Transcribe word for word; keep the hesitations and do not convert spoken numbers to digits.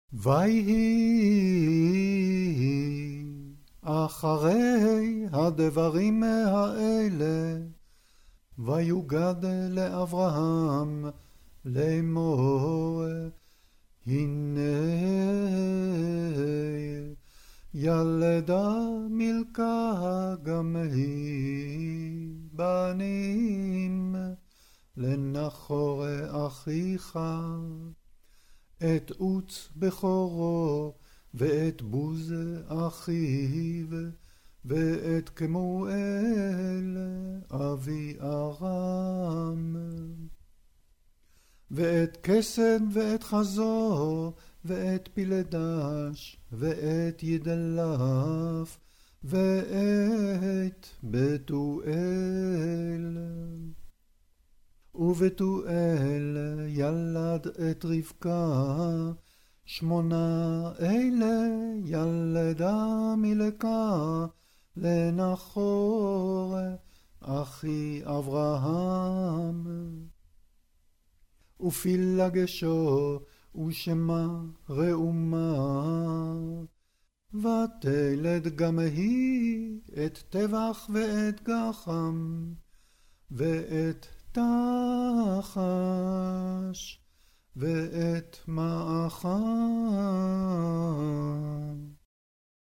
ויהי אחרי הדברים האלה, ויוגד לאברהם לאמור, הנה ילדה מילכה גם היא בנים לנחור אחיך, את עוץ בכורו ואת בוז אחיו ואת כמואל אבי ארם, ואת כסד ואת חזור ואת פילדש ואת ידלף ואת בתואל. ובתואל ילד את רבקה, שמונה אלה ילדה מילכה לנחור אחי אברהם. ופילגשו ושמה ראומה, ותלד גם היא את טבח ואת גחם ואת תחש ואת מאחם.